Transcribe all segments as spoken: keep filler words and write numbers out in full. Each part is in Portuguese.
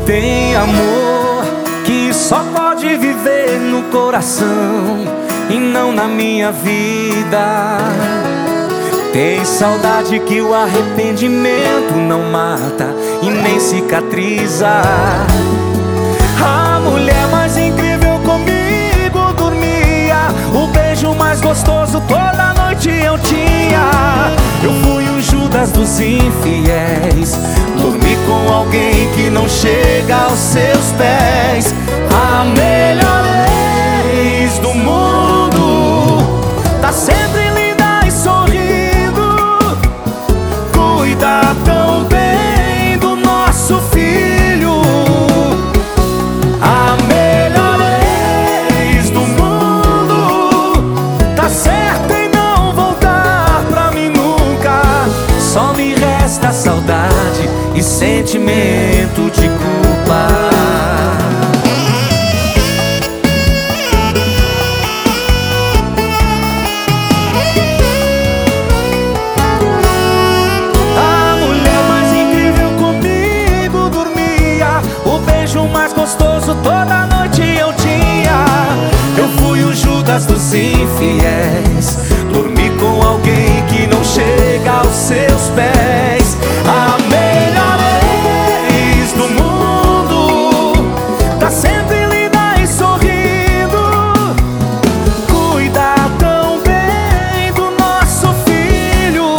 Tem amor que só pode viver no coração e não na minha vida. Tem saudade que o arrependimento não mata e nem cicatriza. A mulher mais incrível comigo dormia, o beijo mais gostoso toda noite eu tinha. Eu fui o Judas dos infiéis, dormi com alguém que não chega aos seus pés. A melhor ex do mundo tá sempre linda e sorrindo, cuida tão bem do nosso filho. A melhor ex do mundo tá certa em não voltar pra mim nunca. Só me resta saudade e sentimento de culpa. A mulher mais incrível comigo dormia, o beijo mais gostoso toda noite eu tinha. Eu fui o Judas dos infiéis, dormi com alguém que não chega aos seus pés. A melhor ex do mundo tá sempre linda e sorrindo, cuida tão bem do nosso filho.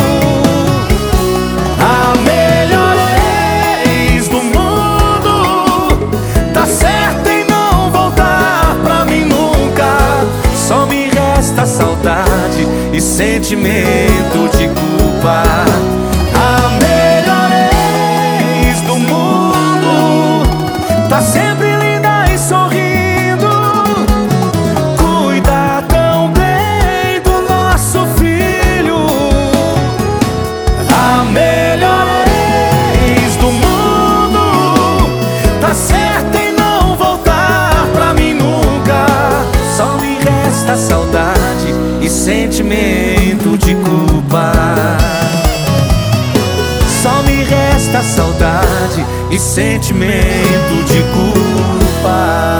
A melhor ex do mundo tá certa em não voltar pra mim nunca. Só me resta saudade e sentimento de culpa. A melhor ex do mundo tá sempre linda e sorrindo, cuida tão bem do nosso filho. A melhor ex do mundo tá certa em não voltar pra mim nunca. Só me resta saudade e sentimento de culpa. Só me resta saudade e sentimento de culpa.